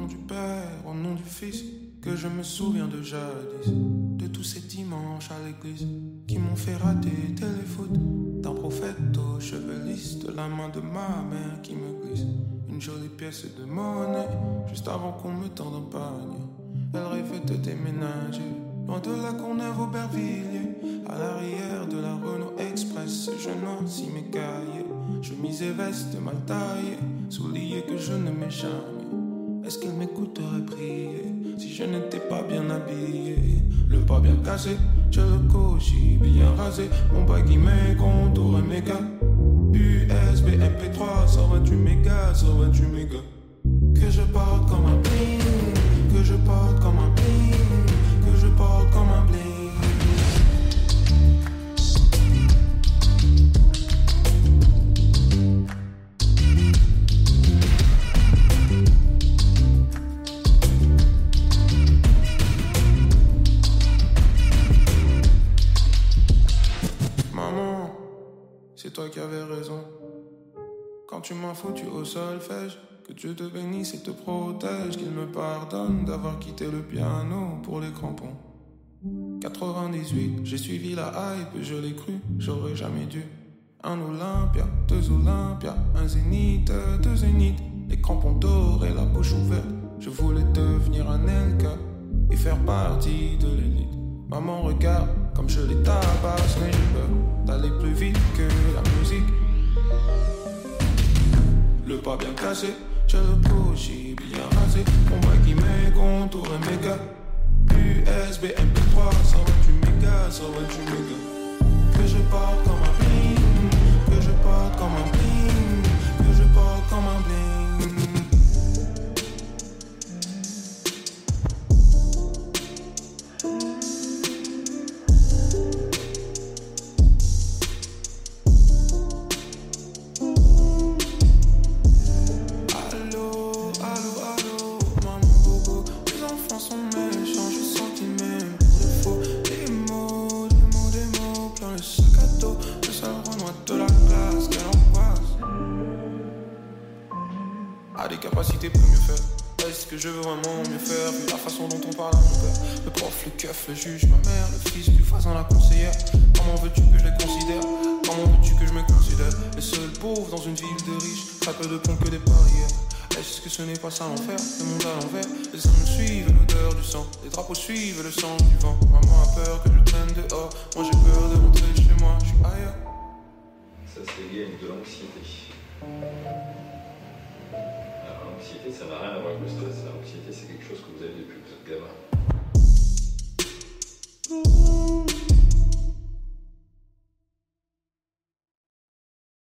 nom du Père, au nom du Fils, que je me souviens de jadis, de tous ces dimanches à l'église qui m'ont fait rater téléfoot, d'un prophète aux cheveux lisses, de la main de ma mère qui me glisse une jolie pièce de monnaie, juste avant qu'on me tende un panier. Elle rêvait de déménager, loin de la Courneuve Aubervilliers, à l'arrière de la Renault Express. Je noircis mes cahiers, chemise et veste mal taillée, souliers que je ne mets jamais. Est-ce qu'il m'écouterait prier si je n'étais pas bien habillé? Le pas bien cassé, j'ai le cochis bien rasé, mon baggy mes contours et méga USB MP3, 128 mégas, 128 mégas. Que je porte comme un bling, que je porte comme un bling, que je porte comme un bling. Maman, c'est toi qui avais raison. Quand tu m'as foutu au solfège, que Dieu te bénisse et te protège, qu'il me pardonne d'avoir quitté le piano pour les crampons. 98, j'ai suivi la hype, je l'ai cru, j'aurais jamais dû. Un Olympia, deux Olympia, un Zénith, deux Zénith, les crampons dorés, la bouche ouverte. Je voulais devenir un LK et faire partie de l'élite. Maman regarde comme je les tabasse, mais j'ai peur d'aller plus vite que la musique. Le pas bien cassé, j'ai le cochis bien rasé, mon baggy mes contours et méga USB MP3, 128 mégas, 128 mégas. Que je porte comme un bling, que je porte comme un bling, que je porte comme un bling. A des capacités pour mieux faire. Est-ce que je veux vraiment mieux faire vu la façon dont on parle à mon père? Le prof, le keuf, le juge, ma mère, le fils du voisin, la conseillère. Comment veux-tu que je les considère? Comment veux-tu que je me considère? Les seuls pauvres dans une ville de riches, très peu de ponts que des barrières. Est-ce que ce n'est pas ça l'enfer? Le monde à l'envers, les hommes suivent l'odeur du sang, les drapeaux suivent le sang du vent. Maman a peur que je traîne dehors, moi j'ai peur de rentrer chez moi, je suis ailleurs. Ça c'est lié avec de l'anxiété. Alors l'anxiété ça n'a rien à voir avec le stress, l'anxiété c'est quelque chose que vous avez depuis que vous êtes gamin.